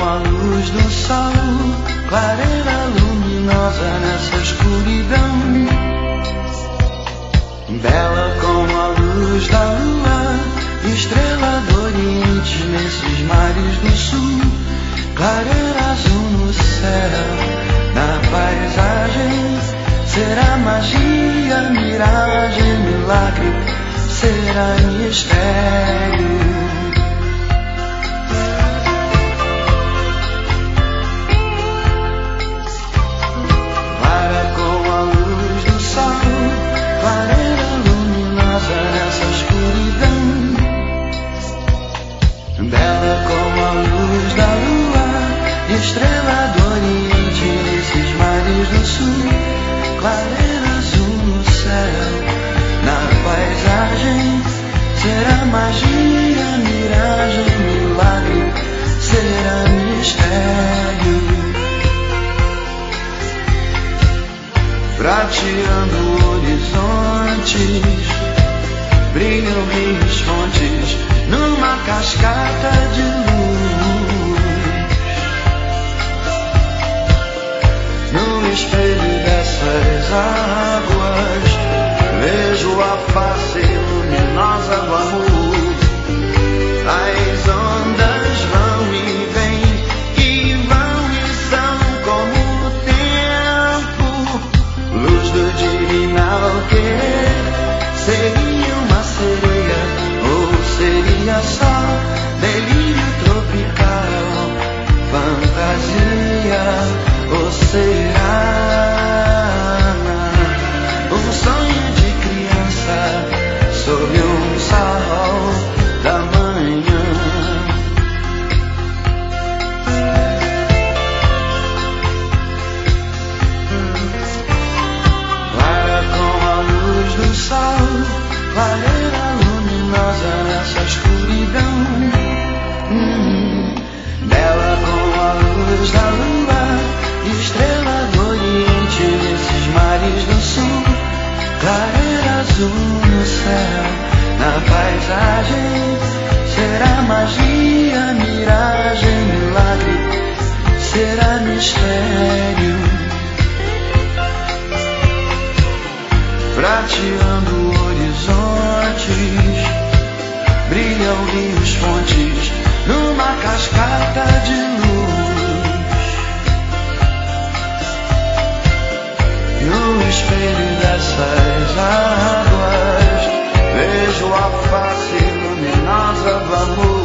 como a luz do sol, clareira luminosa nessa escuridão. Bela como a luz da lua, estrela do oriente nesses mares do sul. Clareira azul no céu, na paisagem. Será magia, miragem, milagre, será mistério. Bela como a luz da lua, estrela do oriente nesses mares do sul. Clareira azul no céu, na paisagem. Será magia, miragem, milagre, será mistério. Prateando horizontes, brilham rios, fontes numa cascata de luz. No espelho dessas águas vejo a face luminosa do amor. As ondas vão e vêm, e vão e são como o tempo. Luz do divinal querer, seria uma sereia ou seria só delírio tropical, fantasia, ou será um sonho de criança sob um sol da manhã? Clara como a luz do sol, clareira luminosa nessa escuridão. Bela como a luz da lua, estrela do oriente nesses mares do sul. Clareira azul no céu, na paisagem. Será magia, miragem, milagre, será mistério. Prateando horizontes, brilham rios, fontes numa cascata de luz. No espelho dessas águas vejo a face luminosa do amor.